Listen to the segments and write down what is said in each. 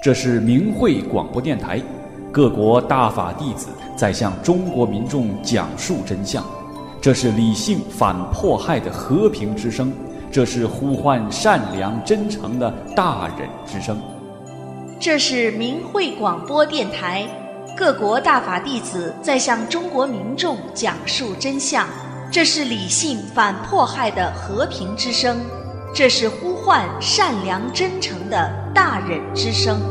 这是明慧广播电台，各国大法弟子在向中国民众讲述真相。这是理性反迫害的和平之声，这是呼唤善良真诚的大忍之声。 这是明慧广播电台，各国大法弟子在向中国民众讲述真相。这是理性反迫害的和平之声，这是呼唤善良真诚的大忍之声。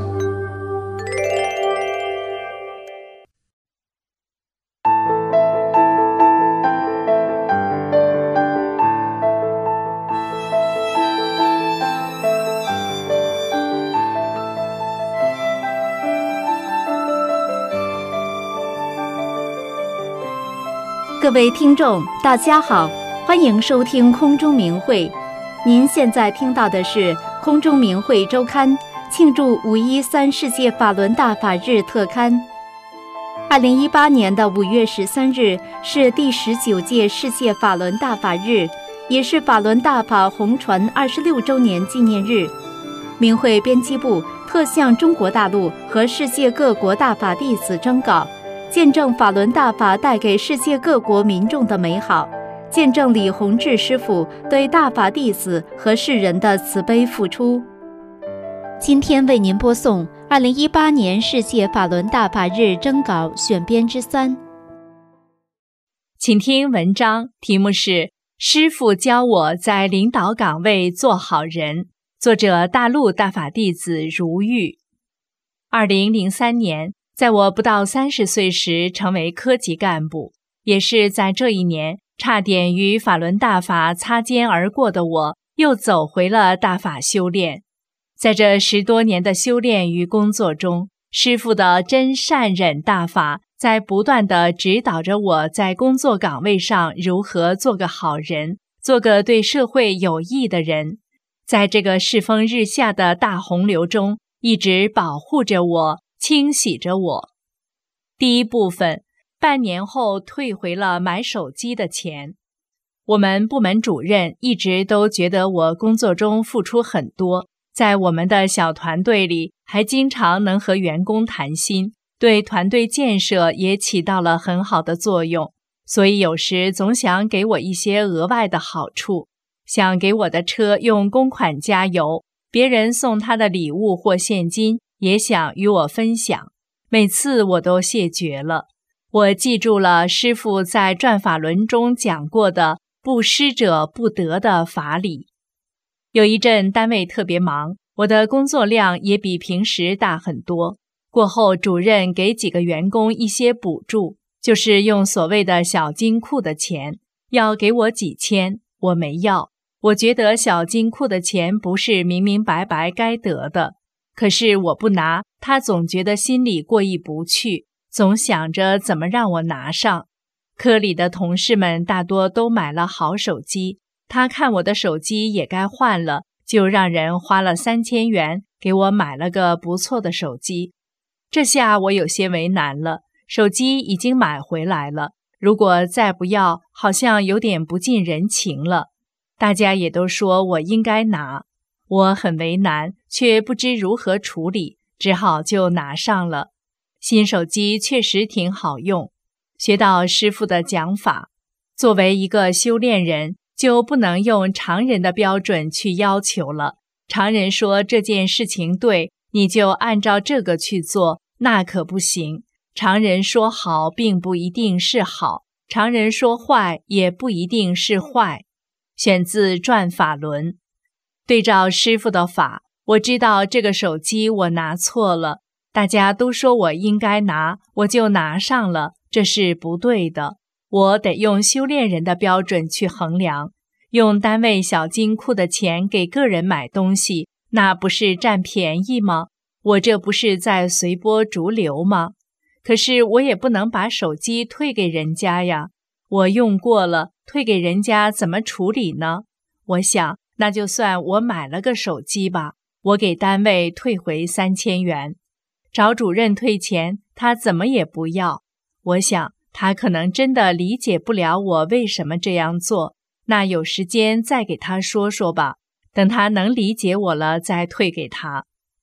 各位听众大家好，欢迎收听空中明慧。您现在听到的是空中明慧周刊庆祝513世界法轮大法日特刊。2018年的5月13日是第19届世界法轮大法日，也是法轮大法红传26周年纪念日。明慧编辑部特向中国大陆和世界各国大法弟子征稿，见证法轮大法带给世界各国民众的美好，见证李洪志师父对大法弟子和世人的慈悲付出。今天为您播送2018年世界法轮大法日征稿选编之3。 请听文章，题目是师父教我在领导岗位做好人，作者大陆大法弟子如玉。2003年，在我不到30岁时成为科级干部，也是在这一年，差点与法轮大法擦肩而过的我，又走回了大法修炼。在这10多年的修炼与工作中，师父的真善忍大法在不断地指导着我在工作岗位上如何做个好人，做个对社会有益的人。在这个世风日下的大洪流中，一直保护着我，清洗着我。第一部分，半年后退回了买手机的钱。我们部门主任一直都觉得我工作中付出很多，在我们的小团队里还经常能和员工谈心，对团队建设也起到了很好的作用，所以有时总想给我一些额外的好处，想给我的车用公款加油，别人送他的礼物或现金也想与我分享，每次我都谢绝了。我记住了师父在转法轮中讲过的不施者不得的法理。有一阵单位特别忙，我的工作量也比平时大很多。过后主任给几个员工一些补助，就是用所谓的小金库的钱，要给我几千，我没要。我觉得小金库的钱不是明明白白该得的，可是我不拿，他总觉得心里过意不去，总想着怎么让我拿上。科里的同事们大多都买了好手机，他看我的手机也该换了，就让人花了3000元给我买了个不错的手机。这下我有些为难了，手机已经买回来了，如果再不要，好像有点不近人情了。大家也都说我应该拿，我很为难，却不知如何处理，只好就拿上了。新手机确实挺好用，学到师父的讲法，作为一个修炼人，就不能用常人的标准去要求了。常人说这件事情对，你就按照这个去做，那可不行。常人说好并不一定是好，常人说坏也不一定是坏。选自转法轮。对照师父的法，我知道这个手机我拿错了，大家都说我应该拿，我就拿上了，这是不对的。我得用修炼人的标准去衡量，用单位小金库的钱给个人买东西，那不是占便宜吗？我这不是在随波逐流吗？可是我也不能把手机退给人家呀，我用过了，退给人家怎么处理呢？我想，那就算我买了个手机吧，我给单位退回3000元。找主任退钱，他怎么也不要。我想，他可能真的理解不了我为什么这样做，那有时间再给他说说吧，等他能理解我了再退给他。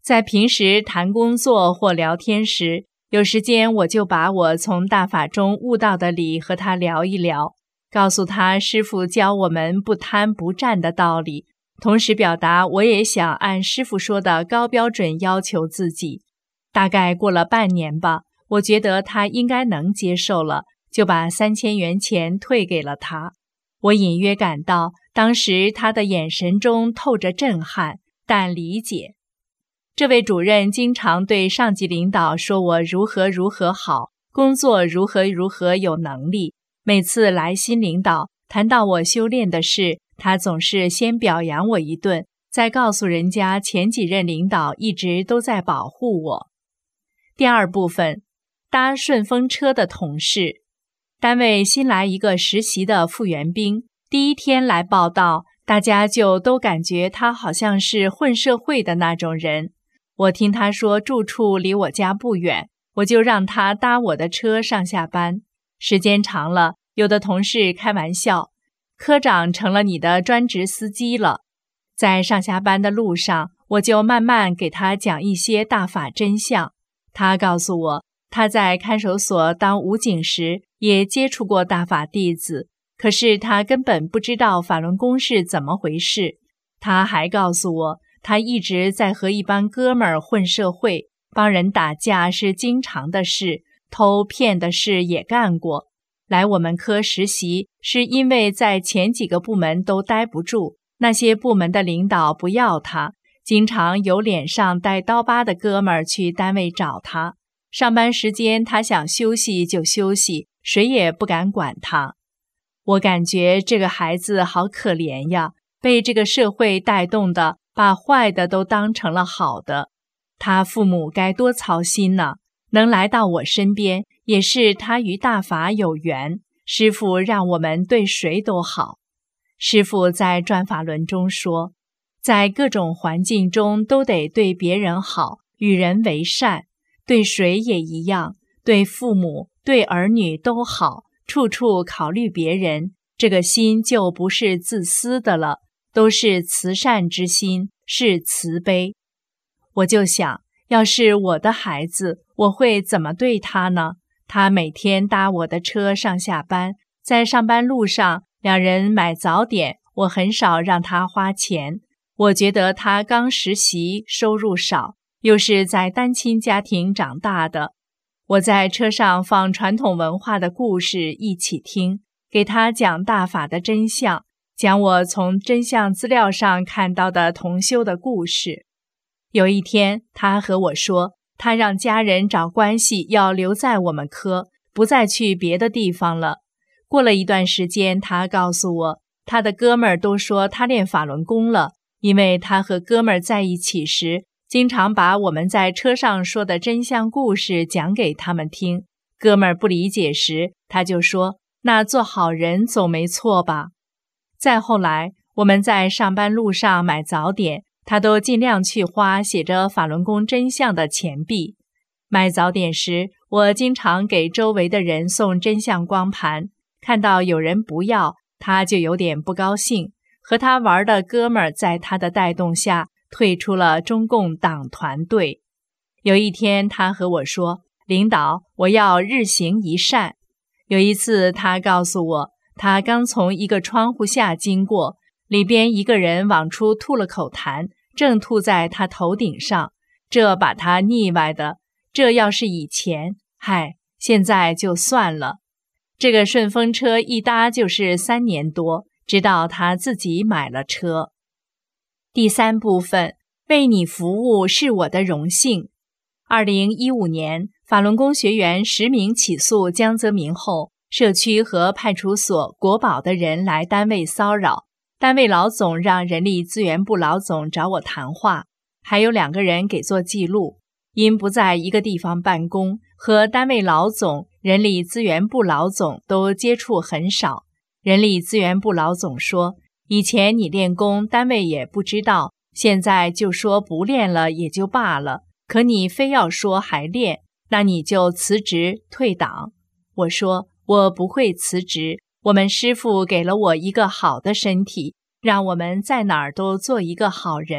在平时谈工作或聊天时，有时间我就把我从大法中悟到的理和他聊一聊，告诉他师父教我们不贪不占的道理，同时表达我也想按师父说的高标准要求自己。大概过了半年吧，我觉得他应该能接受了，就把3000元钱退给了他。我隐约感到当时他的眼神中透着震撼，但理解。这位主任经常对上级领导说我如何如何好，工作如何如何有能力。每次来新领导谈到我修炼的事，他总是先表扬我一顿，再告诉人家前几任领导一直都在保护我。第二部分，搭顺风车的同事。单位新来一个实习的复员兵，第一天来报到，大家就都感觉他好像是混社会的那种人。我听他说住处离我家不远，我就让他搭我的车上下班。时间长了，有的同事开玩笑，科长成了你的专职司机了。在上下班的路上，我就慢慢给他讲一些大法真相。他告诉我，他在看守所当武警时也接触过大法弟子，可是他根本不知道法轮功是怎么回事。他还告诉我，他一直在和一帮哥们儿混社会，帮人打架是经常的事，偷骗的事也干过。来我们科实习是因为在前几个部门都待不住，那些部门的领导不要他，经常有脸上带刀疤的哥们儿去单位找他。上班时间他想休息就休息，谁也不敢管他。我感觉这个孩子好可怜呀，被这个社会带动的，把坏的都当成了好的。他父母该多操心呢，能来到我身边，也是他与大法有缘。师父让我们对谁都好。师父在转法轮中说，在各种环境中都得对别人好，与人为善，对谁也一样，对父母、对儿女都好，处处考虑别人，这个心就不是自私的了，都是慈善之心，是慈悲。我就想，要是我的孩子，我会怎么对他呢？他每天搭我的车上下班，在上班路上，两人买早点，我很少让他花钱。我觉得他刚实习，收入少，又是在单亲家庭长大的。我在车上放传统文化的故事一起听，给他讲大法的真相，讲我从真相资料上看到的同修的故事。有一天，他和我说，他让家人找关系要留在我们科，不再去别的地方了。过了一段时间，他告诉我，他的哥们儿都说他练法轮功了，因为他和哥们儿在一起时，经常把我们在车上说的真相故事讲给他们听。哥们儿不理解时，他就说，那做好人总没错吧。再后来，我们在上班路上买早点，他都尽量去花写着法轮功真相的钱币。买早点时，我经常给周围的人送真相光盘，看到有人不要，他就有点不高兴。和他玩的哥们儿在他的带动下退出了中共党团队。有一天他和我说，领导，我要日行一善。有一次他告诉我，他刚从一个窗户下经过，里边一个人往出吐了口痰，正吐在他头顶上，这把他腻歪的。这要是以前，现在就算了。这个顺风车一搭就是3年多，直到他自己买了车。第三部分，为你服务是我的荣幸。2015年，法轮功学员10名起诉江泽民后，社区和派出所、国保的人来单位骚扰，单位老总让人力资源部老总找我谈话，还有2个人给做记录。因不在一个地方办公，和单位老总、人力资源部老总都接触很少。人力资源部老总说，以前你练功，单位也不知道，现在就说不练了也就罢了，可你非要说还练，那你就辞职退党。我说，我不会辞职，我们师父给了我一个好的身体，让我们在哪儿都做一个好人，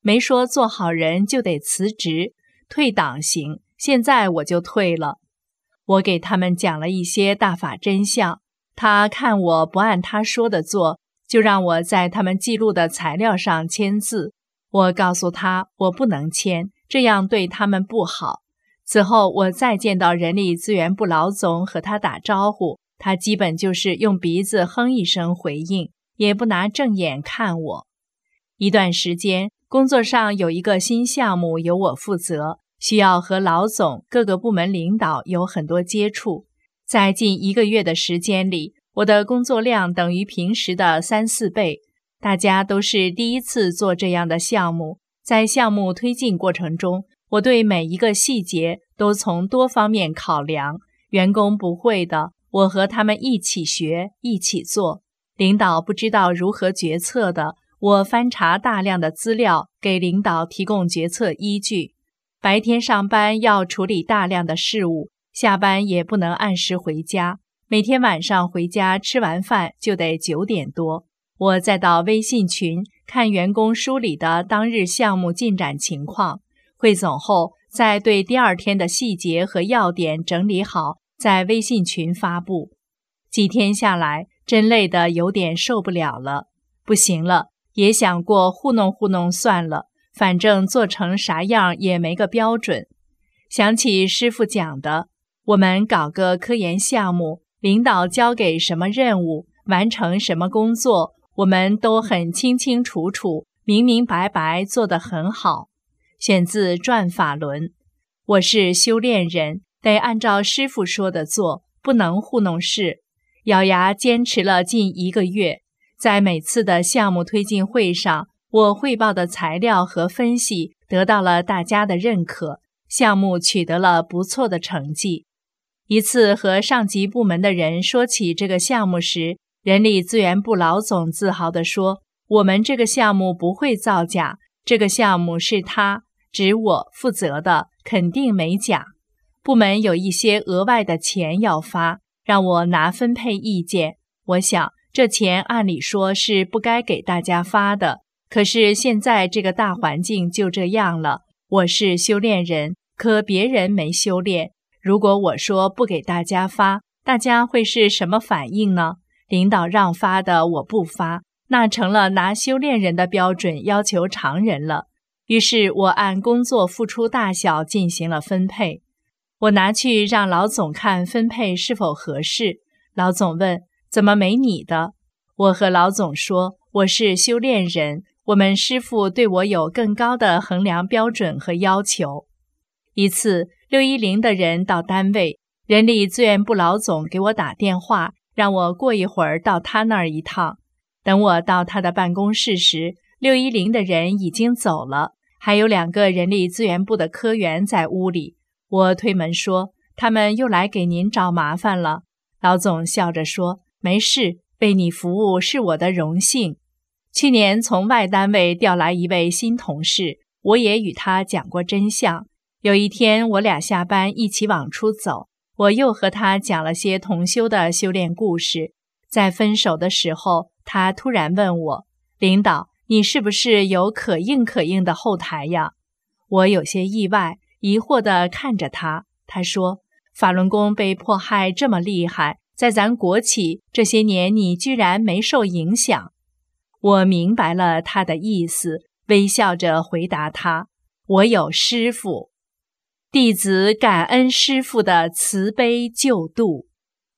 没说做好人就得辞职，退党行，现在我就退了。我给他们讲了一些大法真相，他看我不按他说的做，就让我在他们记录的材料上签字。我告诉他我不能签，这样对他们不好。此后我再见到人力资源部老总和他打招呼，他基本就是用鼻子哼一声回应，也不拿正眼看我。一段时间，工作上有一个新项目由我负责，需要和老总、各个部门领导有很多接触。在近1个月的时间里，我的工作量等于平时的3、4倍。大家都是第一次做这样的项目，在项目推进过程中，我对每一个细节都从多方面考量。员工不会的，我和他们一起学，一起做。领导不知道如何决策的，我翻查大量的资料，给领导提供决策依据。白天上班要处理大量的事务，下班也不能按时回家。每天晚上回家吃完饭就得9点多。我再到微信群看员工梳理的当日项目进展情况，汇总后再对第2天的细节和要点整理好，在微信群发布。几天下来，真累得有点受不了了，不行了，也想过糊弄糊弄算了，反正做成啥样也没个标准。想起师父讲的，我们搞个科研项目，领导交给什么任务，完成什么工作，我们都很清清楚楚，明明白白，做得很好。选自《转法轮》。我是修炼人，得按照师父说的做，不能糊弄事。咬牙坚持了近1个月，在每次的项目推进会上，我汇报的材料和分析得到了大家的认可，项目取得了不错的成绩。一次和上级部门的人说起这个项目时，人力资源部老总自豪地说，我们这个项目不会造假，这个项目是他，指我负责的，肯定没假。部门有一些额外的钱要发，让我拿分配意见。我想这钱按理说是不该给大家发的，可是现在这个大环境就这样了。我是修炼人，可别人没修炼。如果我说不给大家发，大家会是什么反应呢？领导让发的我不发，那成了拿修炼人的标准要求常人了。于是我按工作付出大小进行了分配。我拿去让老总看分配是否合适。老总问，怎么没你的？我和老总说，我是修炼人，我们师父对我有更高的衡量标准和要求。一次610的人到单位，人力资源部老总给我打电话，让我过一会儿到他那儿一趟。等我到他的办公室时，610的人已经走了，还有2个人力资源部的科员在屋里。我推门说，他们又来给您找麻烦了。老总笑着说，没事，为你服务是我的荣幸。去年从外单位调来一位新同事，我也与他讲过真相。有一天我俩下班一起往出走，我又和他讲了些同修的修炼故事。在分手的时候，他突然问我，领导，你是不是有可硬可硬的后台呀？我有些意外，疑惑地看着他。他说，法轮功被迫害这么厉害，在咱国企这些年你居然没受影响。我明白了他的意思，微笑着回答他，我有师父。弟子感恩师父的慈悲救度。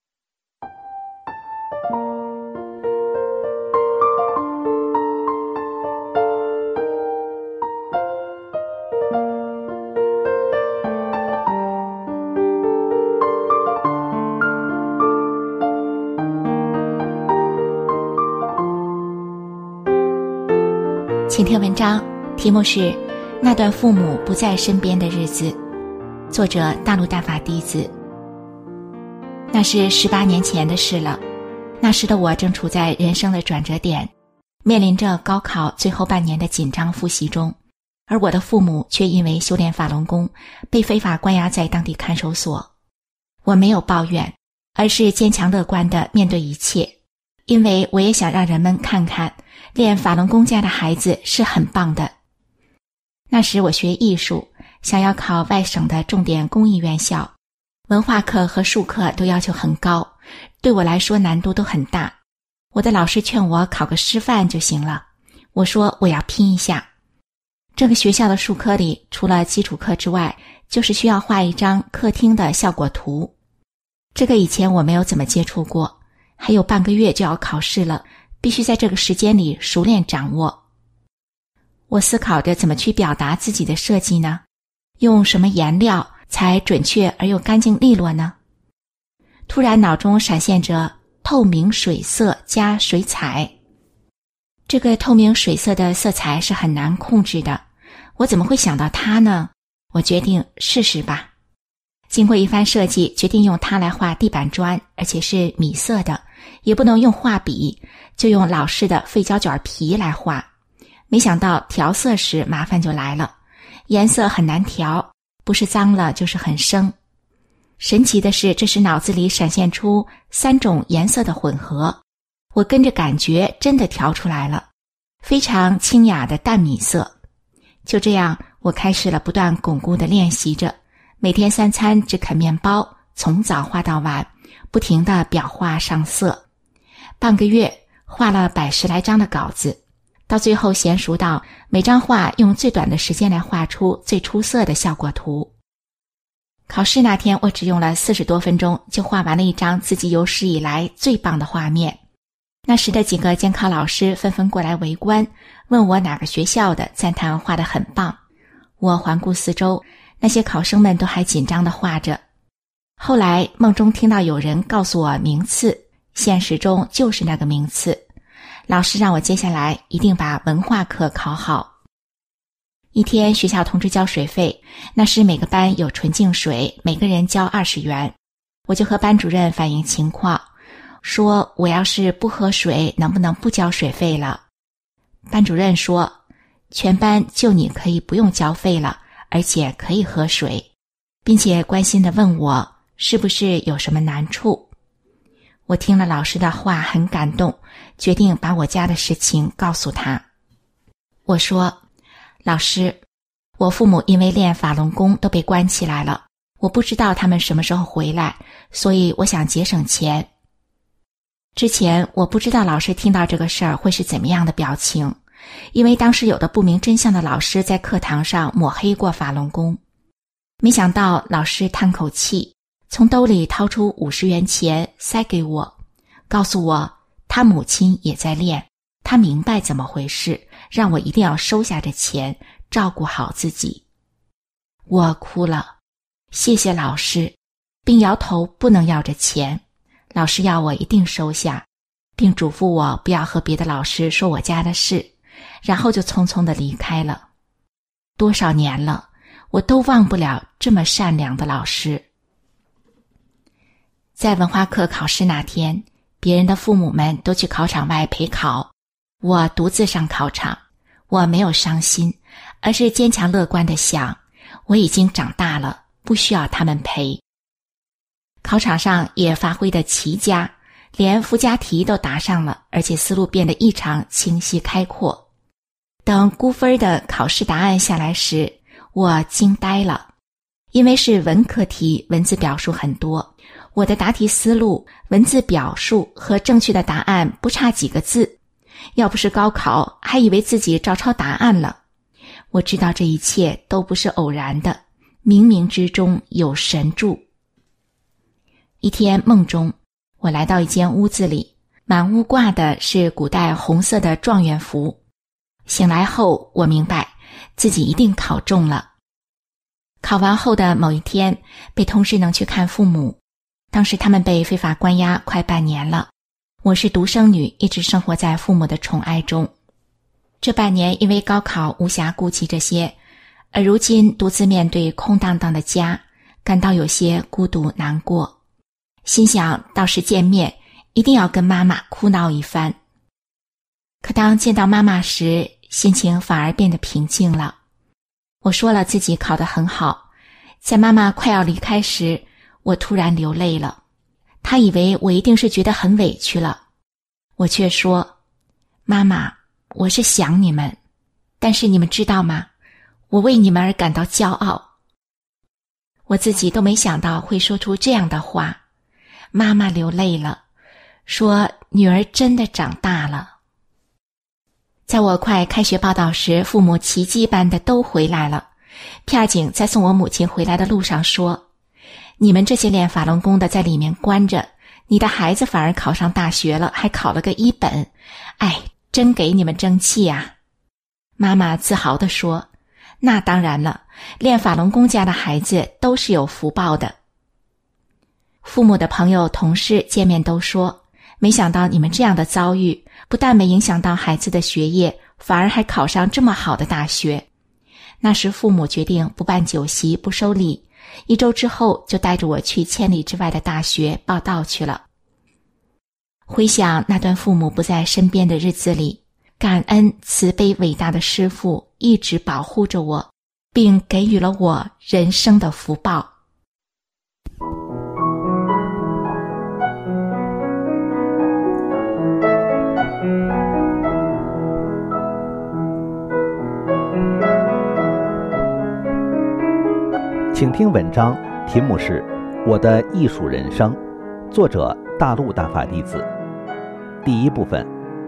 请听文章，题目是《那段父母不在身边的日子》，作者大陆大法弟子。那是18年前的事了，那时的我正处在人生的转折点，面临着高考最后半年的紧张复习中，而我的父母却因为修炼法轮功被非法关押在当地看守所。我没有抱怨，而是坚强乐观地面对一切，因为我也想让人们看看练法轮功家的孩子是很棒的。 那时我学艺术，想要考外省的重点工艺院校，文化课和术课都要求很高，对我来说难度都很大。我的老师劝我考个师范就行了，我说我要拼一下。这个学校的术科里，除了基础课之外，就是需要画一张客厅的效果图。这个以前我没有怎么接触过，还有半个月就要考试了，必须在这个时间里熟练掌握。我思考着怎么去表达自己的设计呢？用什么颜料才准确而又干净利落呢？突然脑中闪现着透明水色加水彩。这个透明水色的色彩是很难控制的，我怎么会想到它呢？我决定试试吧。经过一番设计，决定用它来画地板砖，而且是米色的，也不能用画笔，就用老式的废胶卷皮来画。没想到调色时麻烦就来了，颜色很难调，不是脏了就是很生。神奇的是，这时脑子里闪现出3种颜色的混合，我跟着感觉真的调出来了，非常清雅的淡米色。就这样，我开始了不断巩固的练习着，每天3餐只啃面包，从早画到晚，不停地裱画上色。半个月画了110来张的稿子，到最后娴熟到每张画用最短的时间来画出最出色的效果图。考试那天，我只用了40多分钟就画完了一张自己有史以来最棒的画面。那时的几个监考老师纷纷过来围观，问我哪个学校的，赞叹画得很棒。我环顾四周，那些考生们都还紧张地画着。后来梦中听到有人告诉我名次，现实中就是那个名次。老师让我接下来一定把文化课考好。一天学校通知交水费，那时每个班有纯净水，每个人交20元。我就和班主任反映情况，说我要是不喝水，能不能不交水费了？班主任说，全班就你可以不用交费了，而且可以喝水，并且关心地问我是不是有什么难处。我听了老师的话很感动，决定把我家的事情告诉他。我说，老师，我父母因为练法轮功都被关起来了，我不知道他们什么时候回来，所以我想节省钱。之前我不知道老师听到这个事儿会是怎么样的表情，因为当时有的不明真相的老师在课堂上抹黑过法轮功。没想到老师叹口气，从兜里掏出50元钱塞给我，告诉我他母亲也在练，他明白怎么回事，让我一定要收下这钱，照顾好自己。我哭了，谢谢老师，并摇头不能要这钱。老师要我一定收下，并嘱咐我不要和别的老师说我家的事，然后就匆匆地离开了。多少年了，我都忘不了这么善良的老师。在文化课考试那天，别人的父母们都去考场外陪考，我独自上考场。我没有伤心，而是坚强乐观地想，我已经长大了，不需要他们陪。考场上也发挥得奇佳，连附加题都答上了，而且思路变得异常清晰开阔。等估分的考试答案下来时，我惊呆了，因为是文科题，文字表述很多，我的答题思路、文字表述和正确的答案不差几个字，要不是高考，还以为自己照抄答案了。我知道这一切都不是偶然的，冥冥之中有神助。一天梦中，我来到一间屋子里，满屋挂的是古代红色的状元符。醒来后，我明白自己一定考中了。考完后的某一天，被通知能去看父母。当时他们被非法关押快半年了，我是独生女，一直生活在父母的宠爱中。这半年因为高考无暇顾及这些，而如今独自面对空荡荡的家，感到有些孤独难过。心想到时见面一定要跟妈妈哭闹一番。可当见到妈妈时，心情反而变得平静了。我说了自己考得很好，在妈妈快要离开时，我突然流泪了。她以为我一定是觉得很委屈了，我却说，妈妈，我是想你们，但是你们知道吗？ 我为你们而感到骄傲。我自己都没想到会说出这样的话。妈妈流泪了，说女儿真的长大了。在我快开学报到时，父母奇迹般的都回来了。片警在送我母亲回来的路上说，你们这些练法轮功的在里面关着，你的孩子反而考上大学了，还考了个1本，哎，真给你们争气啊。妈妈自豪地说，那当然了，练法轮功家的孩子都是有福报的。父母的朋友同事见面都说，没想到你们这样的遭遇，不但没影响到孩子的学业，反而还考上这么好的大学。那时父母决定不办酒席，不收礼，1周之后就带着我去千里之外的大学报到去了。回想那段父母不在身边的日子里，感恩慈悲伟大的师父一直保护着我，并给予了我人生的福报。 请听文章，题目是《我的艺术人生》，作者大陆大法弟子。第一部分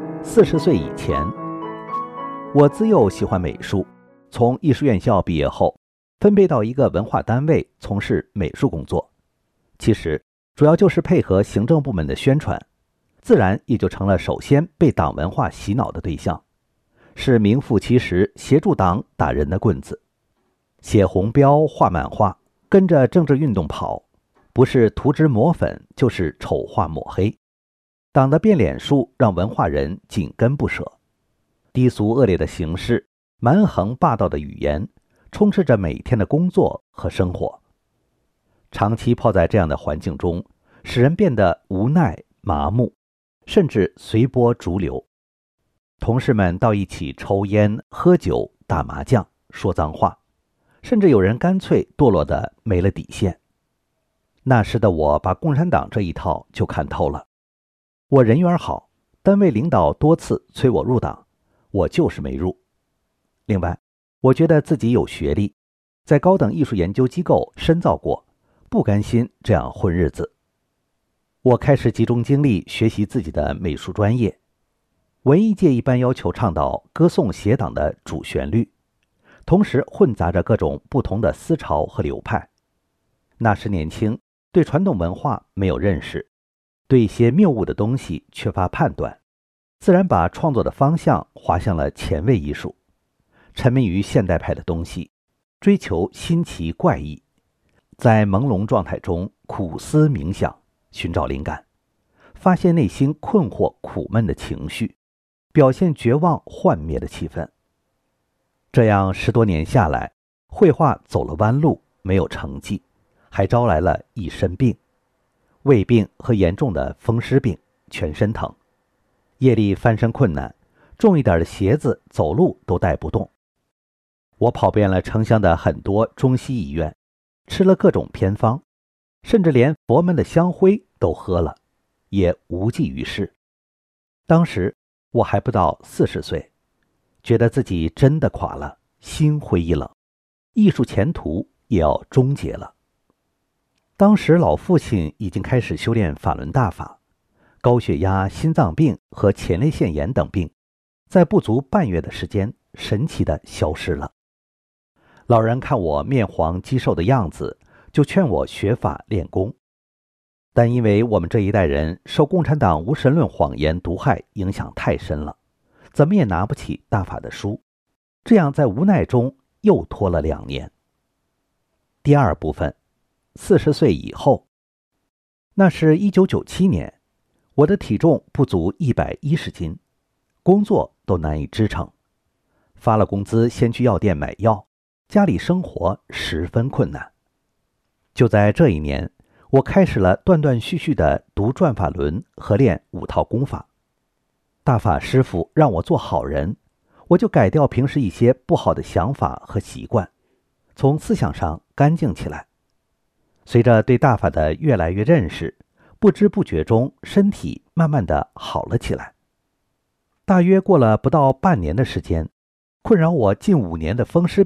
，40岁以前。我自幼喜欢美术，从艺术院校毕业后，分配到一个文化单位从事美术工作。其实主要就是配合行政部门的宣传，自然也就成了首先被党文化洗脑的对象，是名副其实协助党打人的棍子。写红标，画漫画，跟着政治运动跑，不是涂脂抹粉，就是丑化抹黑。党的变脸术让文化人紧跟不舍，低俗恶劣的形式，蛮横霸道的语言，充斥着每天的工作和生活。长期泡在这样的环境中，使人变得无奈、麻木，甚至随波逐流。同事们到一起抽烟、喝酒、打麻将、说脏话，甚至有人干脆堕落得没了底线。那时的我把共产党这一套就看透了。我人缘好，单位领导多次催我入党，我就是没入。另外，我觉得自己有学历，在高等艺术研究机构深造过，不甘心这样混日子。我开始集中精力学习自己的美术专业。文艺界一般要求倡导歌颂写党的主旋律，同时混杂着各种不同的思潮和流派。那时年轻，对传统文化没有认识，对一些谬误的东西缺乏判断，自然把创作的方向滑向了前卫艺术，沉迷于现代派的东西，追求新奇怪异，在朦胧状态中苦思冥想，寻找灵感，发现内心困惑苦闷的情绪，表现绝望幻灭的气氛。这样10多年下来，绘画走了弯路，没有成绩，还招来了一身病，胃病和严重的风湿病，全身疼。夜里翻身困难，重一点的鞋子走路都带不动。我跑遍了城乡的很多中西医院，吃了各种偏方，甚至连佛门的香灰都喝了，也无济于事。当时我还不到40岁，觉得自己真的垮了，心灰意冷，艺术前途也要终结了。当时老父亲已经开始修炼法轮大法，高血压、心脏病和前列腺炎等病在不足半月的时间神奇地消失了。老人看我面黄肌瘦的样子，就劝我学法练功。但因为我们这一代人受共产党无神论谎言毒害影响太深了，怎么也拿不起大法的书，这样在无奈中又拖了2年。第二部分，40岁以后。那是1997年，我的体重不足110斤，工作都难以支撑，发了工资先去药店买药，家里生活十分困难。就在这一年，我开始了断断续续的读转法轮和练5套功法。大法师父让我做好人，我就改掉平时一些不好的想法和习惯，从思想上干净起来。随着对大法的越来越认识，不知不觉中身体慢慢的好了起来。大约过了不到半年的时间，困扰我近5年的风湿病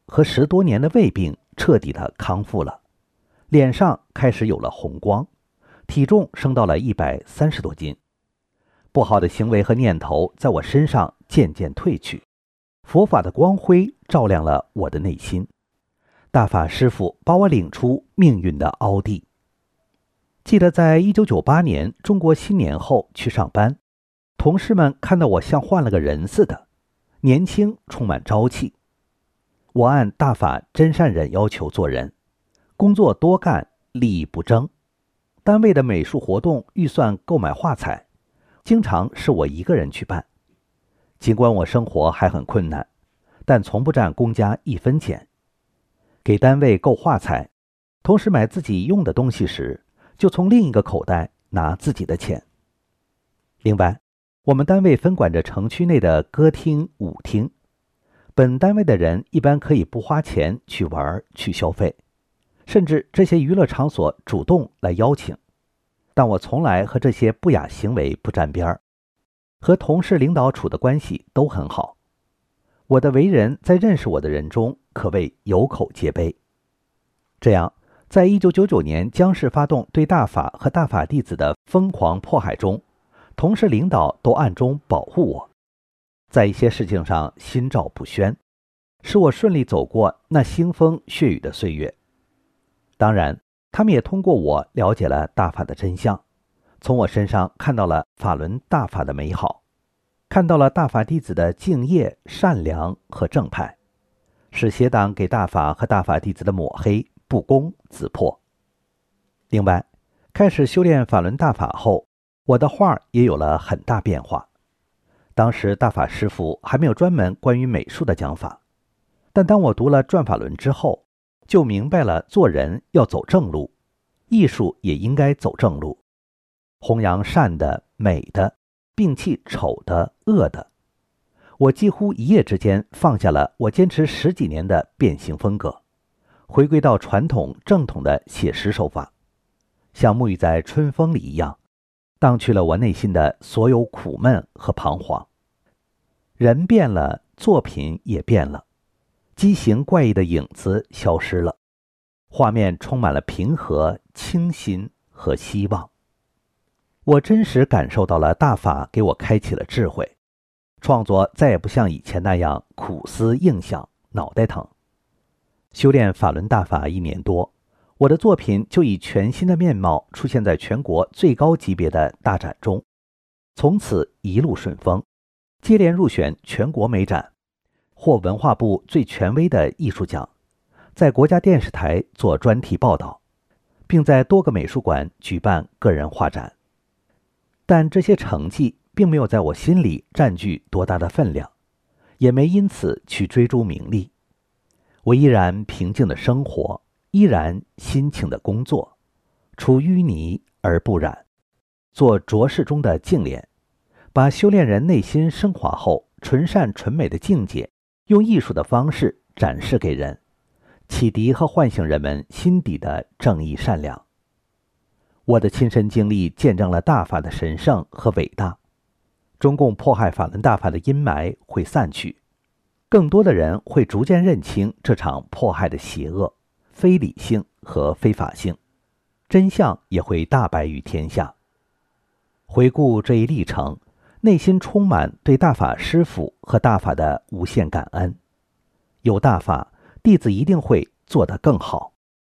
和10多年的胃病彻底的康复了，脸上开始有了红光，体重升到了130多斤。不好的行为和念头在我身上渐渐褪去，佛法的光辉照亮了我的内心。大法师父把我领出命运的凹地。记得在1998年中国新年后去上班，同事们看到我像换了个人似的，年轻充满朝气。我按大法真善忍要求做人，工作多干，利益不争。单位的美术活动预算购买画材，经常是我一个人去办。尽管我生活还很困难，但从不占公家1分钱。给单位购画材，同时买自己用的东西时，就从另一个口袋拿自己的钱。另外，我们单位分管着城区内的歌厅、舞厅，本单位的人一般可以不花钱去玩、去消费，甚至这些娱乐场所主动来邀请。但我从来和这些不雅行为不沾边儿，和同事领导处的关系都很好。我的为人在认识我的人中可谓有口皆碑。这样，在1999年江氏发动对大法和大法弟子的疯狂迫害中，同事领导都暗中保护我，在一些事情上心照不宣，使我顺利走过那腥风血雨的岁月。当然，他们也通过我了解了大法的真相，从我身上看到了法轮大法的美好，看到了大法弟子的敬业、善良和正派，使邪党给大法和大法弟子的抹黑、不攻自破。另外，开始修炼法轮大法后，我的画也有了很大变化。当时大法师父还没有专门关于美术的讲法，但当我读了《转法轮》之后，就明白了做人要走正路，艺术也应该走正路，弘扬善的、美的，摒弃丑的、恶的。我几乎一夜之间放下了我坚持10几年的变形风格，回归到传统正统的写实手法，像沐浴在春风里一样，荡去了我内心的所有苦闷和彷徨。人变了，作品也变了，畸形怪异的影子消失了，画面充满了平和、清新和希望。我真实感受到了大法给我开启了智慧，创作再也不像以前那样苦思硬想，脑袋疼。修炼法轮大法1年多，我的作品就以全新的面貌出现在全国最高级别的大展中，从此一路顺风，接连入选全国美展，获文化部最权威的艺术奖，在国家电视台做专题报道，并在多个美术馆举办个人画展。但这些成绩并没有在我心里占据多大的分量，也没因此去追逐名利。我依然平静的生活，依然辛勤的工作，处淤泥而不染，做浊世中的净莲，把修炼人内心升华后纯善纯美的境界，用艺术的方式展示给人，启迪和唤醒人们心底的正义善良。我的亲身经历见证了大法的神圣和伟大，中共迫害法轮大法的阴霾会散去，更多的人会逐渐认清这场迫害的邪恶、非理性和非法性，真相也会大白于天下。回顾这一历程，内心充满对大法师父和大法的无限感恩。有大法，弟子一定会做得更好。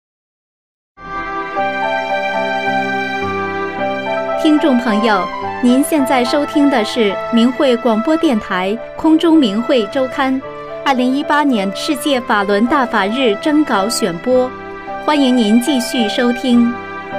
听众朋友，您现在收听的是明慧广播电台空中明慧周刊2018年世界法轮大法日征稿选播，欢迎您继续收听。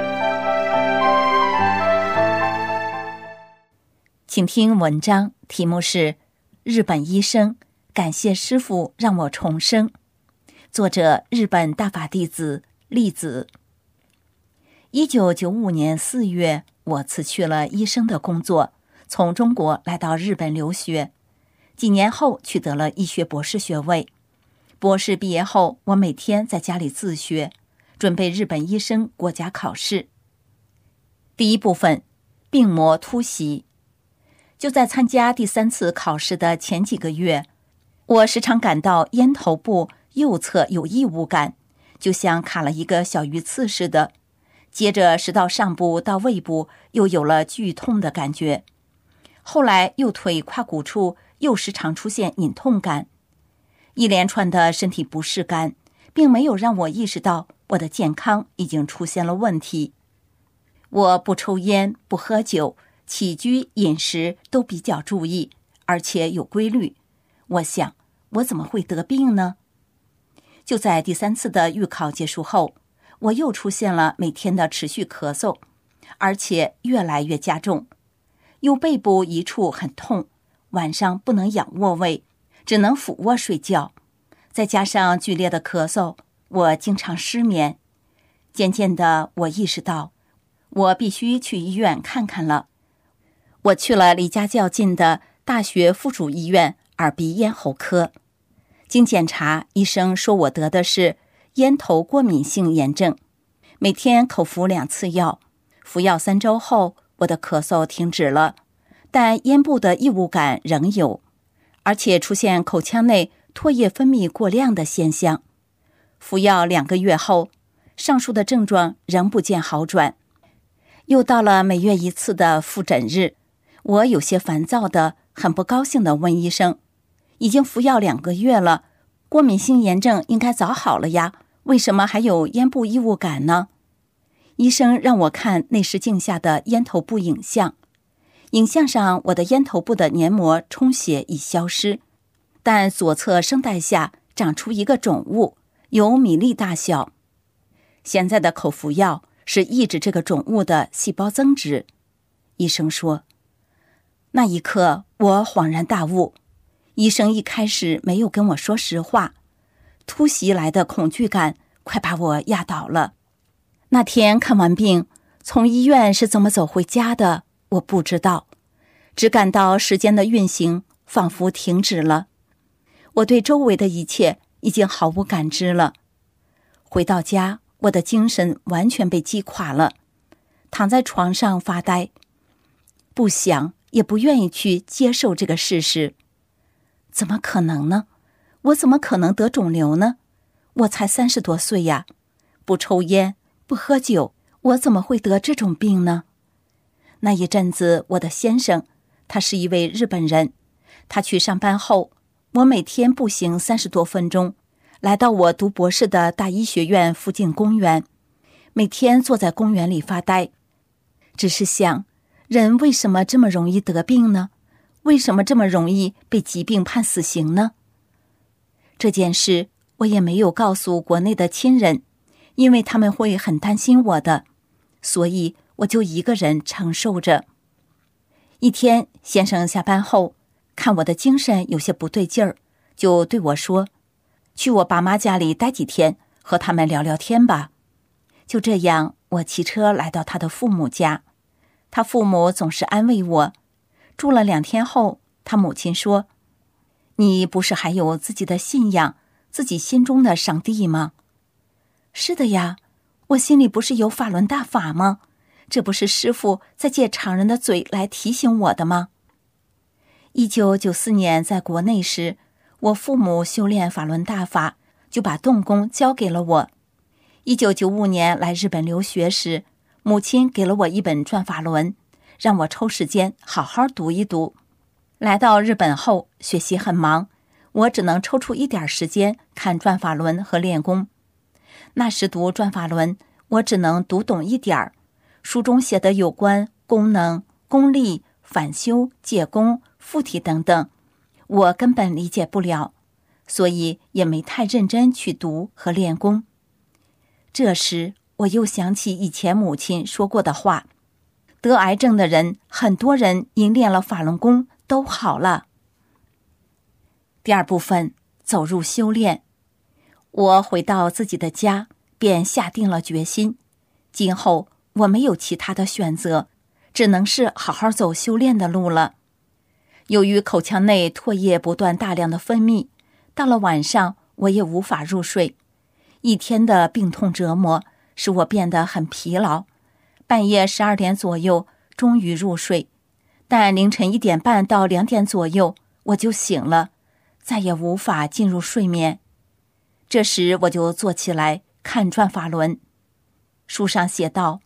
请听文章，题目是《日本医生感谢师父让我重生》，作者日本大法弟子栗子。1995年4月，我辞去了医生的工作，从中国来到日本留学。几年后取得了医学博士学位。博士毕业后，我每天在家里自学，准备日本医生国家考试。第一部分，病魔突袭。就在参加第3次考试的前几个月，我时常感到咽头部右侧有异物感，就像卡了一个小鱼刺似的。接着食道上部到胃部又有了剧痛的感觉，后来右腿胯骨处又时常出现隐痛感。一连串的身体不适感并没有让我意识到我的健康已经出现了问题。我不抽烟不喝酒，起居饮食都比较注意，而且有规律。我想，我怎么会得病呢？就在第3次的预考结束后，我又出现了每天的持续咳嗽，而且越来越加重。右背部一处很痛，晚上不能仰卧位，只能俯卧睡觉。再加上剧烈的咳嗽，我经常失眠。渐渐的，我意识到我必须去医院看看了。我去了离家较近的大学附属医院耳鼻咽喉科。经检查，医生说我得的是咽头过敏性炎症，每天口服2次药，服药3周后，我的咳嗽停止了，但咽部的异物感仍有，而且出现口腔内唾液分泌过量的现象。服药2个月后，上述的症状仍不见好转。又到了每月1次的复诊日，我有些烦躁的、很不高兴地问医生，已经服药2个月了，过敏性炎症应该早好了呀，为什么还有咽部异物感呢？医生让我看内视镜下的咽头部影像，影像上我的咽头部的黏膜充血已消失，但左侧声带下长出一个肿物，有米粒大小。现在的口服药是抑制这个肿物的细胞增殖。医生说，那一刻我恍然大悟，医生一开始没有跟我说实话，突袭来的恐惧感快把我压倒了。那天看完病，从医院是怎么走回家的，我不知道，只感到时间的运行仿佛停止了，我对周围的一切已经毫无感知了。回到家，我的精神完全被击垮了，躺在床上发呆，不想也不愿意去接受这个事实。怎么可能呢？我怎么可能得肿瘤呢？我才30多岁呀，不抽烟不喝酒，我怎么会得这种病呢？那一阵子，我的先生，他是一位日本人，他去上班后，我每天步行30多分钟，来到我读博士的大医学院附近公园，每天坐在公园里发呆，只是想，人为什么这么容易得病呢？为什么这么容易被疾病判死刑呢？这件事我也没有告诉国内的亲人，因为他们会很担心我的，所以我就一个人承受着。一天，先生下班后，看我的精神有些不对劲儿，就对我说，去我爸妈家里待几天，和他们聊聊天吧。就这样，我骑车来到他的父母家，他父母总是安慰我。住了2天后，他母亲说，你不是还有自己的信仰，自己心中的上帝吗？是的呀，我心里不是有法轮大法吗？这不是师父在借常人的嘴来提醒我的吗？1994年在国内时，我父母修炼法轮大法，就把动功交给了我。1995年来日本留学时，母亲给了我一本转法轮，让我抽时间好好读一读。来到日本后，学习很忙，我只能抽出一点时间看转法轮和练功。那时读转法轮，我只能读懂一点儿，书中写的有关功能、功力、反修、解功、附体等等，我根本理解不了，所以也没太认真去读和练功。这时我又想起以前母亲说过的话，得癌症的人，很多人因练了法轮功都好了。第2部分，走入修炼。我回到自己的家，便下定了决心，今后我没有其他的选择，只能是好好走修炼的路了。由于口腔内唾液不断大量的分泌，到了晚上我也无法入睡，一天的病痛折磨使我变得很疲劳，半夜12点左右终于入睡，但凌晨1点半到2点左右我就醒了，再也无法进入睡眠。 这时我就坐起来看转法轮。书上写道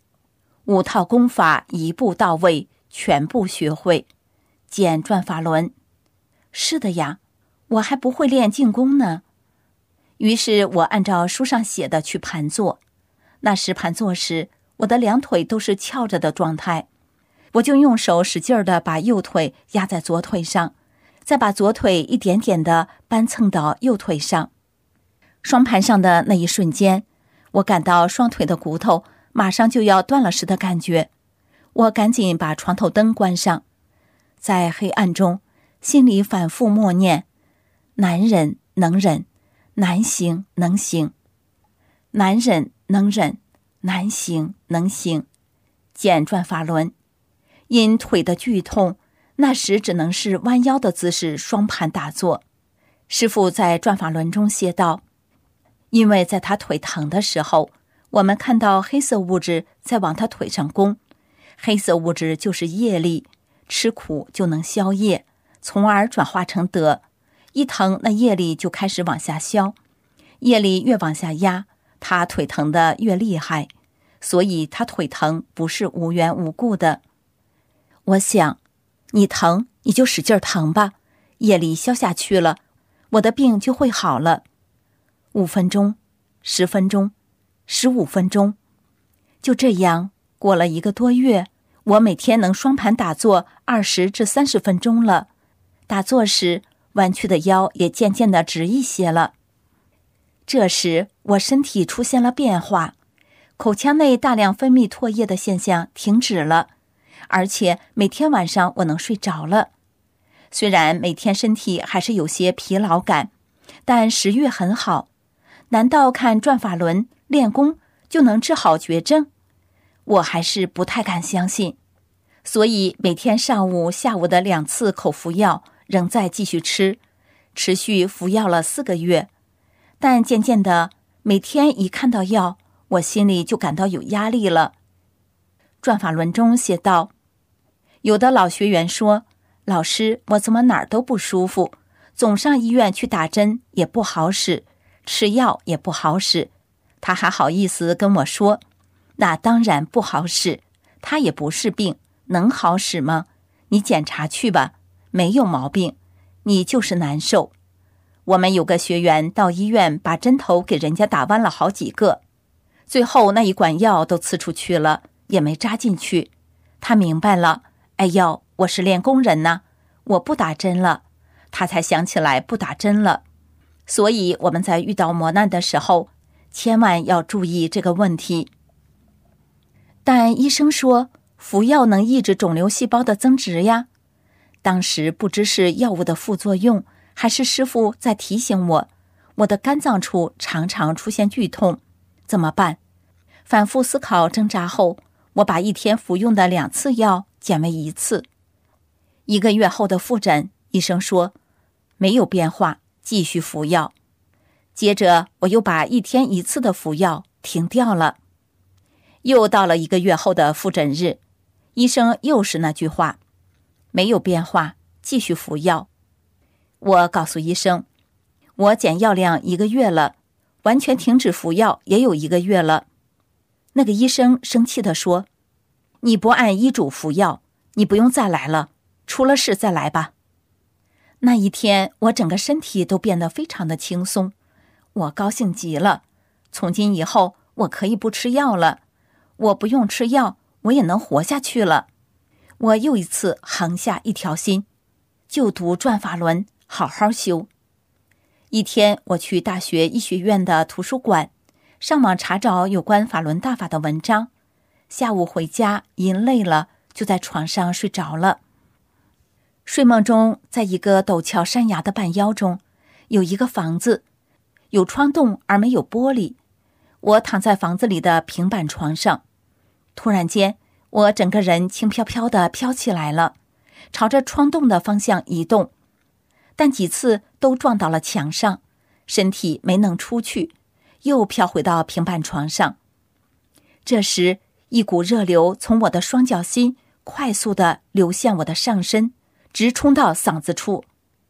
：5套功法一步到位，全部学会。见转法轮。是的呀，我还不会练静功呢。于是我按照书上写的去盘坐。那时盘坐时，我的2腿都是翘着的状态，我就用手使劲地把右腿压在左腿上，再把左腿一点点地搬蹭到右腿上。双盘上的那一瞬间，我感到双腿的骨头马上就要断了似的感觉。我赶紧把床头灯关上，在黑暗中心里反复默念：难忍能忍，难行能行，难忍能忍，难行能行。简转法轮。因腿的剧痛，那时只能是弯腰的姿势双盘打坐。师父在转法轮中写道：因为在他腿疼的时候，我们看到黑色物质在往他腿上攻，黑色物质就是业力，吃苦就能消业，从而转化成德。一疼，那业力就开始往下消，业力越往下压，他腿疼的越厉害，所以他腿疼不是无缘无故的。我想，你疼你就使劲疼吧，业力消下去了，我的病就会好了。5分钟、10分钟、15分钟，就这样过了1个多月，我每天能双盘打坐20至30分钟了。打坐时，弯曲的腰也渐渐地直一些了。这时，我身体出现了变化，口腔内大量分泌唾液的现象停止了，而且每天晚上我能睡着了。虽然每天身体还是有些疲劳感，但食欲很好。难道看转法轮练功就能治好绝症？我还是不太敢相信。所以每天上午、下午的2次口服药仍在继续吃，持续服药了4个月。但渐渐的，每天一看到药，我心里就感到有压力了。转法轮中写道：有的老学员说，老师，我怎么哪儿都不舒服，总上医院去打针也不好使，吃药也不好使。他还好意思跟我说，那当然不好使，他也不是病，能好使吗？你检查去吧，没有毛病，你就是难受。我们有个学员到医院把针头给人家打弯了好几个，最后那一管药都刺出去了，也没扎进去。他明白了，哎呦，我是练功人呐，我不打针了。他才想起来不打针了。所以我们在遇到磨难的时候，千万要注意这个问题。但医生说，服药能抑制肿瘤细胞的增殖呀。当时不知是药物的副作用，还是师父在提醒我，我的肝脏处常常出现剧痛，怎么办？反复思考挣扎后，我把一天服用的2次药减为1次。1个月后的复诊，医生说没有变化，继续服药。接着我又把1天1次的服药停掉了。又到了1个月后的复诊日，医生又是那句话，没有变化，继续服药。我告诉医生，我减药量1个月了，完全停止服药也有1个月了。那个医生生气地说，你不按医嘱服药，你不用再来了，出了事再来吧。那一天我整个身体都变得非常的轻松，我高兴极了。从今以后我可以不吃药了，我不用吃药，我也能活下去了。我又一次横下一条心，就读转法轮，好好修。一天我去大学医学院的图书馆，上网查找有关法轮大法的文章。下午回家，因累了，就在床上睡着了。睡梦中，在一个陡峭山崖的半腰中，有一个房子，有窗洞而没有玻璃。我躺在房子里的平板床上，突然间，我整个人轻飘飘地飘起来了，朝着窗洞的方向移动，但几次都撞到了墙上，身体没能出去，又飘回到平板床上。这时，一股热流从我的双脚心快速地流向我的上身，直冲到嗓子处。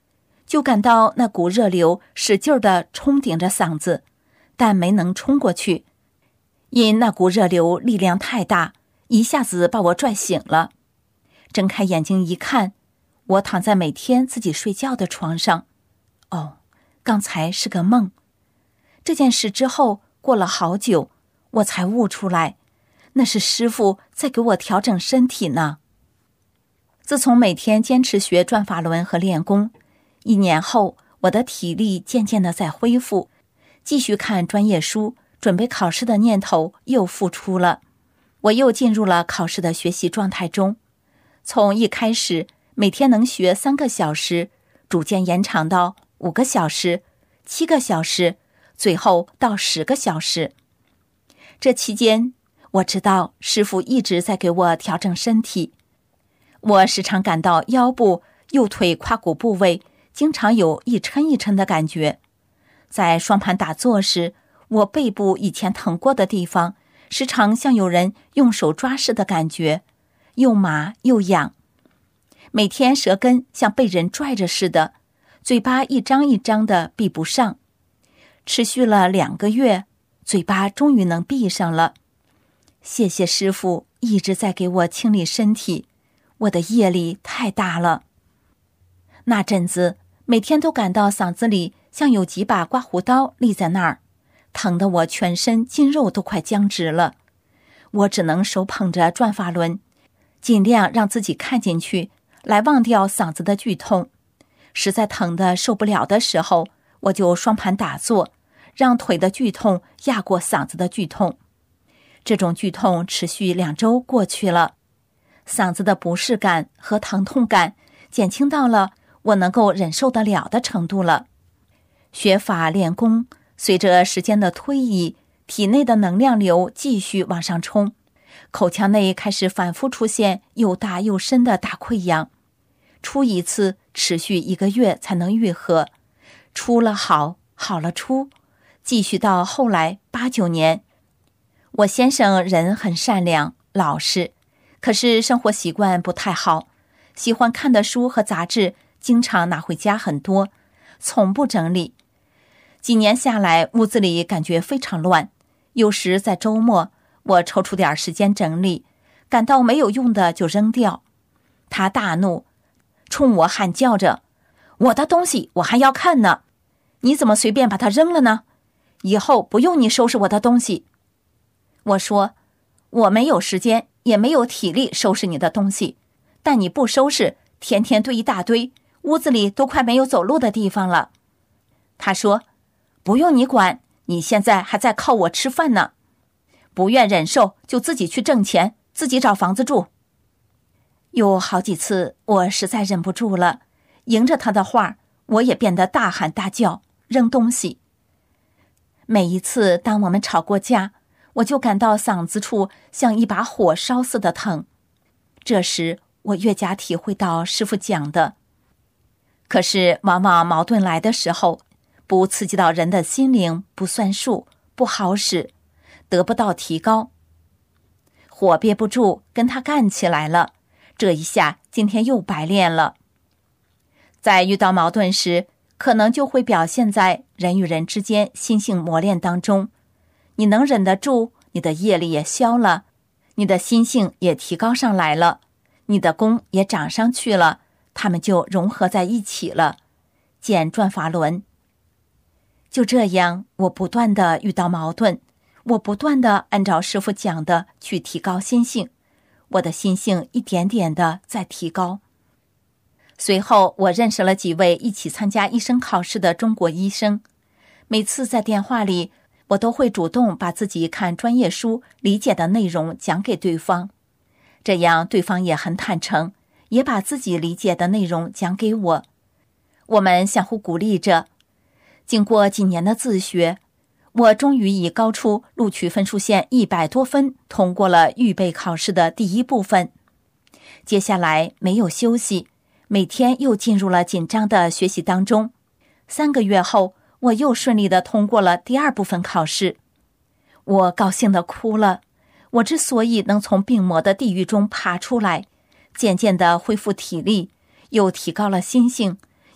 就感到那股热流使劲地冲顶着嗓子，但没能冲过去，因那股热流力量太大，一下子把我拽醒了。睁开眼睛一看，我躺在每天自己睡觉的床上。哦，刚才是个梦。这件事之后过了好久，我才悟出来，那是师父在给我调整身体呢。自从每天坚持学转法轮和练功，1年后，我的体力渐渐地在恢复，继续看专业书，准备考试的念头又复出了。我又进入了考试的学习状态中，从一开始每天能学3个小时，逐渐延长到5个小时、7个小时，最后到10个小时。这期间，我知道师父一直在给我调整身体。我时常感到腰部、右腿胯骨部位经常有一抻一抻的感觉。在双盘打坐时，我背部以前疼过的地方，时常像有人用手抓似的感觉，又麻又痒。每天舌根像被人拽着似的，嘴巴一张一张的闭不上。持续了2个月，嘴巴终于能闭上了。谢谢师父一直在给我清理身体，我的业力太大了。那阵子每天都感到嗓子里像有几把刮胡刀立在那儿，疼得我全身筋肉都快僵直了。我只能手捧着转法轮，尽量让自己看进去，来忘掉嗓子的剧痛。实在疼得受不了的时候，我就双盘打坐，让腿的剧痛压过嗓子的剧痛。这种剧痛持续2周过去了，嗓子的不适感和疼痛感减轻到了我能够忍受得了的程度了。学法练功，随着时间的推移，体内的能量流继续往上冲，口腔内开始反复出现又大又深的大溃疡，出一次持续1个月才能愈合，出了好，好了出，继续到后来8、9年。我先生人很善良老实，可是生活习惯不太好，喜欢看的书和杂志经常拿回家很多，从不整理。几年下来，屋子里感觉非常乱，有时在周末我抽出点时间整理，感到没有用的就扔掉。他大怒，冲我喊叫着：我的东西我还要看呢，你怎么随便把它扔了呢？以后不用你收拾我的东西。我说，我没有时间也没有体力收拾你的东西，但你不收拾，天天堆一大堆，屋子里都快没有走路的地方了。他说，不用你管，你现在还在靠我吃饭呢，不愿忍受就自己去挣钱，自己找房子住。有好几次我实在忍不住了，迎着他的话，我也变得大喊大叫，扔东西。每一次当我们吵过架，我就感到嗓子处像一把火烧似的疼。这时我越加体会到师父讲的。可是往往矛盾来的时候，不刺激到人的心灵不算数，不好使，得不到提高。火憋不住，跟他干起来了，这一下今天又白练了。在遇到矛盾时，可能就会表现在人与人之间心性磨练当中。你能忍得住，你的业力也消了，你的心性也提高上来了，你的功也长上去了，它们就融合在一起了，见转法轮。就这样，我不断地遇到矛盾，我不断地按照师父讲的去提高心性，我的心性一点点地在提高。随后我认识了几位一起参加医生考试的中国医生，每次在电话里，我都会主动把自己看专业书理解的内容讲给对方，这样对方也很坦诚，也把自己理解的内容讲给我，我们相互鼓励着。经过几年的自学，我终于以高出录取分数线100多分通过了预备考试的第1部分。接下来没有休息，每天又进入了紧张的学习当中。3个月后，我又顺利地通过了第2部分考试。我高兴地哭了。我之所以能从病魔的地狱中爬出来，渐渐地恢复体力，又提高了心性，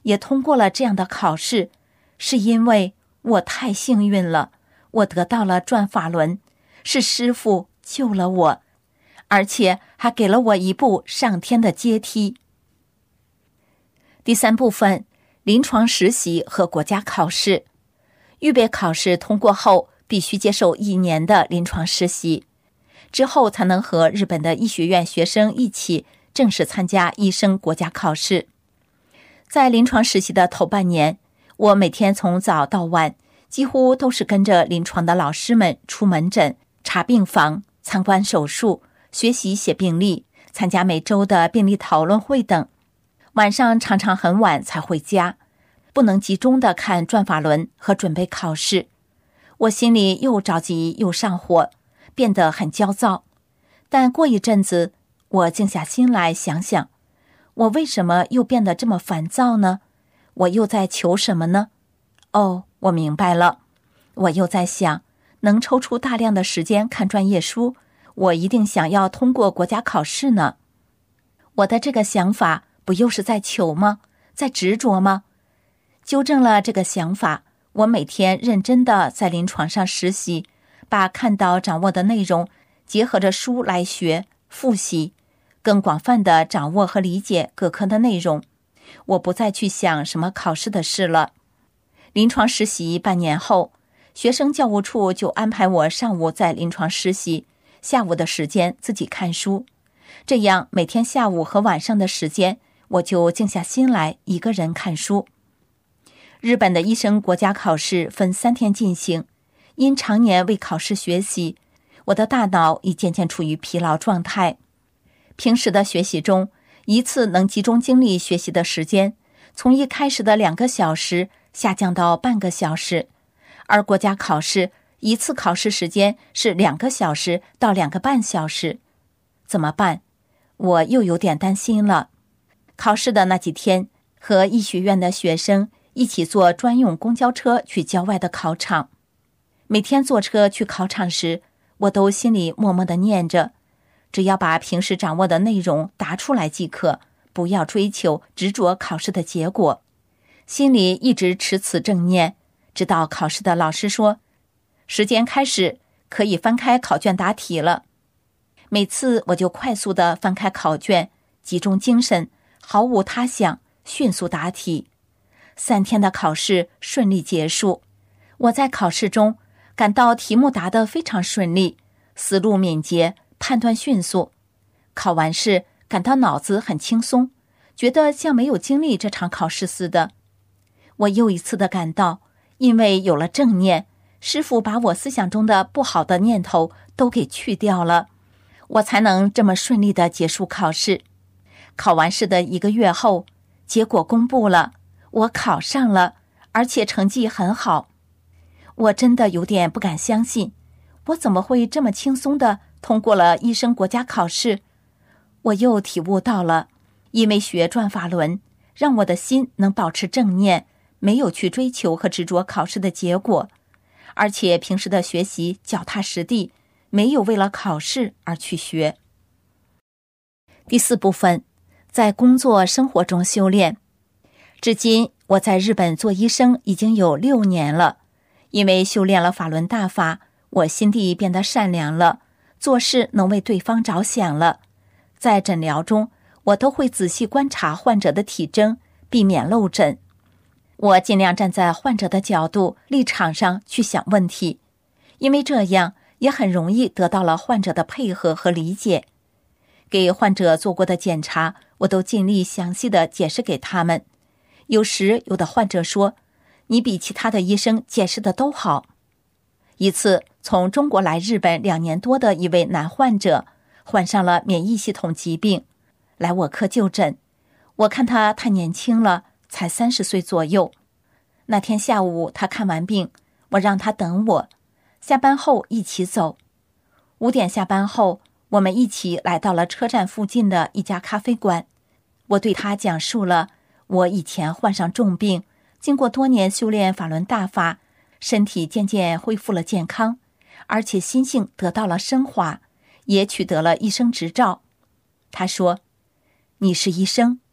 也通过了这样的考试，是因为我太幸运了，我得到了转法轮，是师父救了我，而且还给了我一部上天的阶梯。第3部分，临床实习和国家考试。预备考试通过后，必须接受1年的临床实习，之后才能和日本的医学院学生一起正式参加医生国家考试。在临床实习的头半年，我每天从早到晚几乎都是跟着临床的老师们出门诊、查病房、参观手术、学习写病历、参加每周的病例讨论会等。晚上常常很晚才回家，不能集中的看转法轮和准备考试。我心里又着急又上火，变得很焦躁。但过一阵子，我静下心来想想，我为什么又变得这么烦躁呢？我又在求什么呢？哦，我明白了，我又在想，能抽出大量的时间看专业书，我一定想要通过国家考试呢。我的这个想法不又是在求吗？在执着吗？纠正了这个想法，我每天认真地在临床上实习，把看到掌握的内容结合着书来学复习，更广泛地掌握和理解各科的内容。我不再去想什么考试的事了。临床实习半年后，学生教务处就安排我上午在临床实习，下午的时间自己看书。这样每天下午和晚上的时间，我就静下心来一个人看书。日本的医生国家考试分3天进行，因常年为考试学习，我的大脑已渐渐处于疲劳状态。平时的学习中，一次能集中精力学习的时间，从一开始的2个小时下降到半个小时，而国家考试一次考试时间是2个小时到2个半小时。怎么办？我又有点担心了。考试的那几天，和医学院的学生一起坐专用公交车去郊外的考场。每天坐车去考场时，我都心里默默地念着，只要把平时掌握的内容答出来即可，不要追求执着考试的结果。心里一直持此正念，直到考试的老师说，时间开始，可以翻开考卷答题了。每次我就快速地翻开考卷，集中精神，毫无他想，迅速答题。3天的考试顺利结束，我在考试中感到题目答得非常顺利，思路敏捷，判断迅速。考完试感到脑子很轻松，觉得像没有经历这场考试似的。我又一次的感到，因为有了正念，师父把我思想中的不好的念头都给去掉了，我才能这么顺利的结束考试。考完试的1个月后，结果公布了，我考上了，而且成绩很好。我真的有点不敢相信，我怎么会这么轻松地通过了医生国家考试？我又体悟到了，因为学转法轮，让我的心能保持正念，没有去追求和执着考试的结果，而且平时的学习脚踏实地，没有为了考试而去学。第4部分，在工作生活中修炼。至今我在日本做医生已经有6年了，因为修炼了法轮大法，我心地变得善良了，做事能为对方着想了。在诊疗中，我都会仔细观察患者的体征，避免漏诊。我尽量站在患者的角度、立场上去想问题，因为这样也很容易得到了患者的配合和理解。给患者做过的检查，我都尽力详细地解释给他们。有时有的患者说，你比其他的医生解释的都好。一次从中国来日本2年多的一位男患者，患上了免疫系统疾病，来我科就诊。我看他太年轻了，才30岁左右。那天下午他看完病，我让他等我，下班后一起走。5点下班后，我们一起来到了车站附近的一家咖啡馆。我对他讲述了我以前患上重病，经过多年修炼法轮大法，身体渐渐恢复了健康，而且心性得到了升华，也取得了医生执照。他说，你是医生，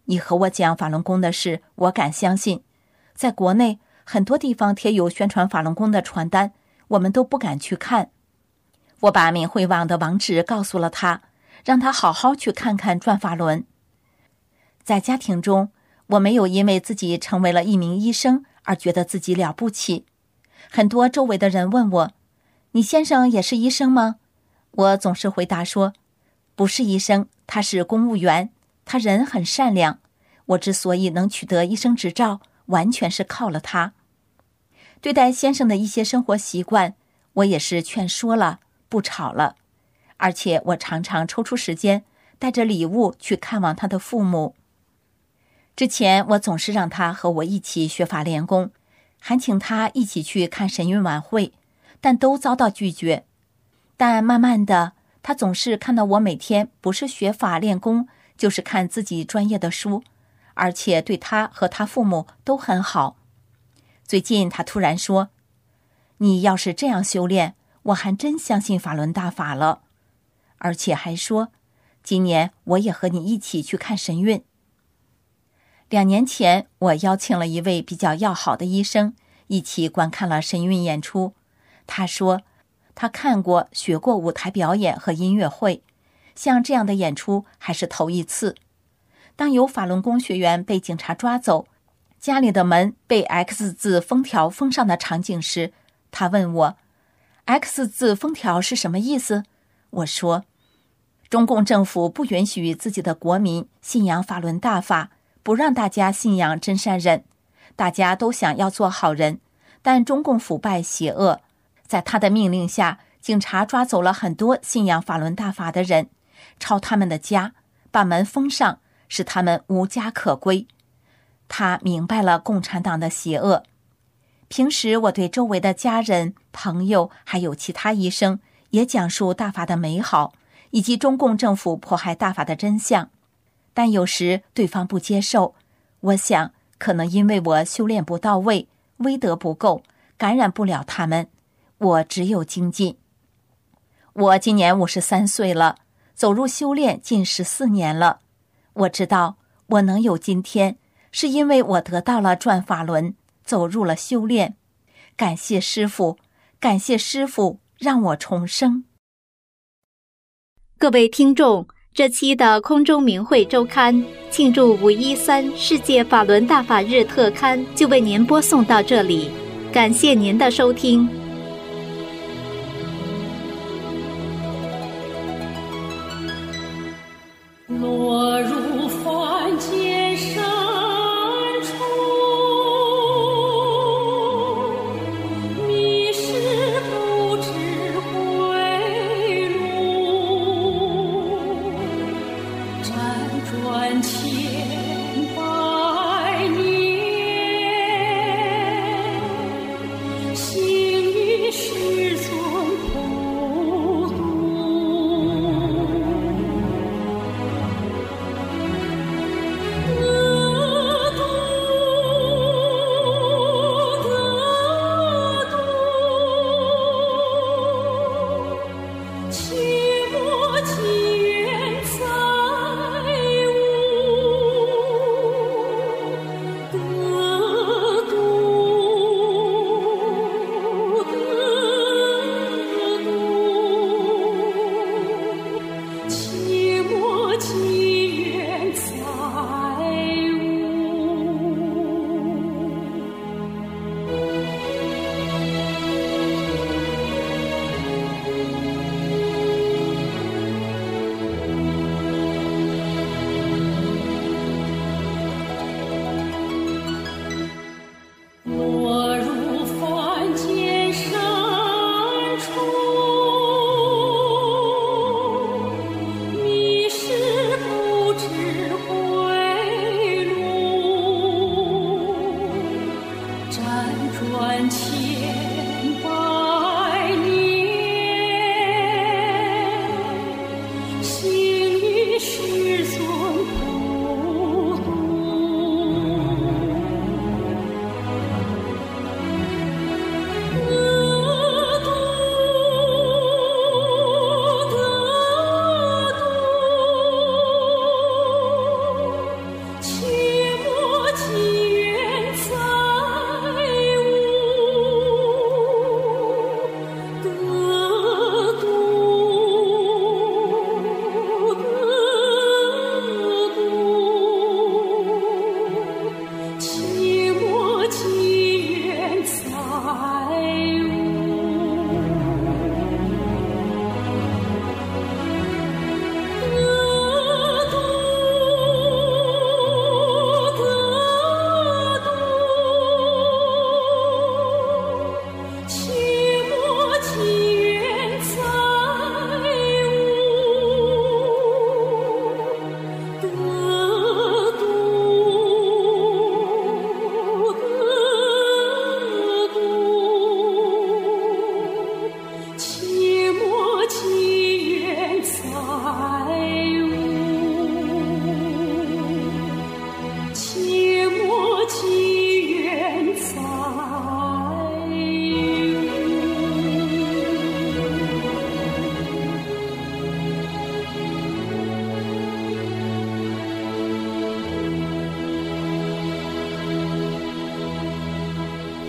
你和我讲法轮功的事，我敢相信。在国内很多地方贴有宣传法轮功的传单，我们都不敢去看。我把明慧网的网址告诉了他，让他好好去看看转法轮。在家庭中，我没有因为自己成为了一名医生而觉得自己了不起。很多周围的人问我，你先生也是医生吗？我总是回答说，不是医生，他是公务员，他人很善良。我之所以能取得医生执照，完全是靠了他。对待先生的一些生活习惯，我也是劝说了，不吵了。而且我常常抽出时间，带着礼物去看望他的父母。之前我总是让他和我一起学法练功，还请他一起去看神韵晚会，但都遭到拒绝。但慢慢的，他总是看到我每天不是学法练功，就是看自己专业的书，而且对他和他父母都很好。最近他突然说，你要是这样修炼，我还真相信法轮大法了。而且还说，今年我也和你一起去看神韵。2年前，我邀请了一位比较要好的医生，一起观看了神韵演出。他说，他看过、学过舞台表演和音乐会，像这样的演出还是头一次。当有法轮功学员被警察抓走，家里的门被 X 字封条封上的场景时，他问我 X 字封条是什么意思？我说，中共政府不允许自己的国民信仰法轮大法，不让大家信仰真善忍，大家都想要做好人，但中共腐败邪恶，在他的命令下，警察抓走了很多信仰法轮大法的人，抄他们的家，把门封上，使他们无家可归。他明白了共产党的邪恶。平时我对周围的家人、朋友还有其他医生也讲述大法的美好，以及中共政府迫害大法的真相。但有时对方不接受，我想可能因为我修炼不到位，威德不够，感染不了他们，我只有精进。我今年53岁了，走入修炼近14年了。我知道我能有今天，是因为我得到了转法轮，走入了修炼。感谢师父，感谢师父让我重生。 各位听众，这期的空中明慧周刊庆祝513世界法轮大法日特刊就为您播送到这里，感谢您的收听。 落入凡间深处，迷失不知归路，辗转千百年，行于世尊普渡。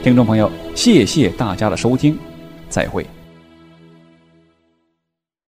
听众朋友，谢谢大家的收听，再会。